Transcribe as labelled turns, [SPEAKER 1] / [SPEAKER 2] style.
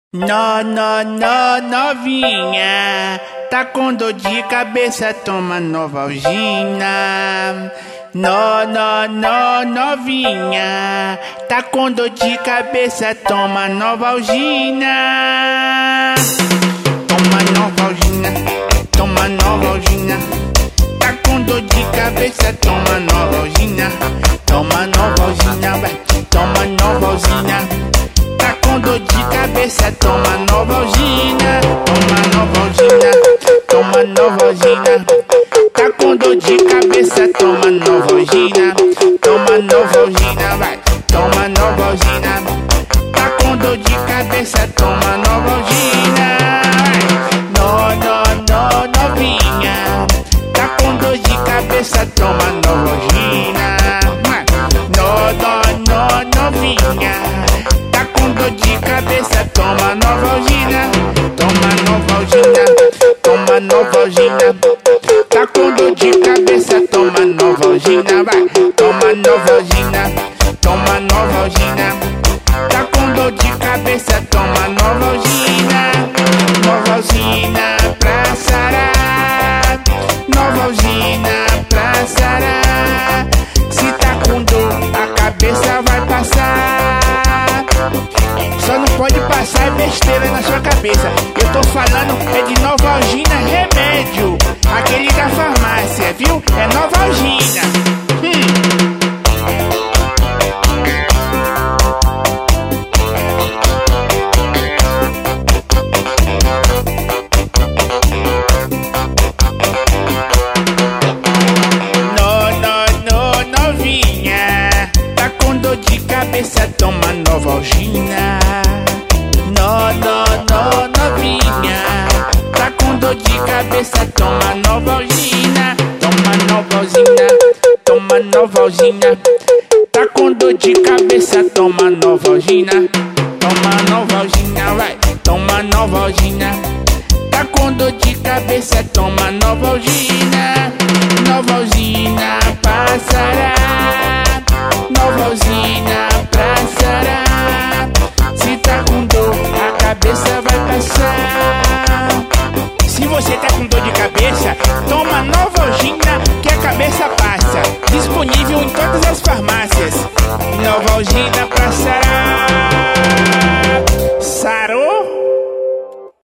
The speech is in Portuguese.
[SPEAKER 1] Novinha, tá com dor de cabeça, toma Novalgina. Novinha, tá com dor de cabeça, toma Novalgina. Toma Novalgina, toma Novalgina. Tá com dor de cabeça, toma Novalgina. Toma Novalgina, vai, toma Novalgina. Tá com dor de cabeça, toma Novalgina. Toma Novalgina, toma Novalgina. Tá com dor de cabeça, toma Novalgina. Toma Novalgina, vai, toma Novalgina. Tá com dor de cabeça, toma Novalgina. Novinha, tá com dor de cabeça, toma Novalgina. Novinha, tá com dor de cabeça, toma Novalgina. Toma Novalgina, toma Novalgina. Tá com dor de cabeça, toma Novalgina, vai. Toma Novalgina, toma Novalgina. Tá com dor de cabeça, toma Novalgina. Novalgina pra sarar, Novalgina pra sarar. Se tá com dor, a cabeça vai passar. Só não pode passar besteira na sua cabeça. Eu tô falando é de Novalgina remédio, aquele da farmácia, viu? É Novalgina. Novinha, tá com dor de cabeça, toma Novalgina. Novinha, tá com dor de cabeça, toma Novalgina. Toma Novalgina, toma Novalgina. Tá com dor de cabeça, toma Novalgina. Toma Novalgina, vai, toma Novalgina. Tá com dor de cabeça, toma Novalgina. Novalgina passará, Novalgina pra sarar. Se tá com dor, a cabeça vai passar. Se você tá com dor de cabeça, toma Novalgina que a cabeça passa. Disponível em todas as farmácias. Novalgina pra sarar.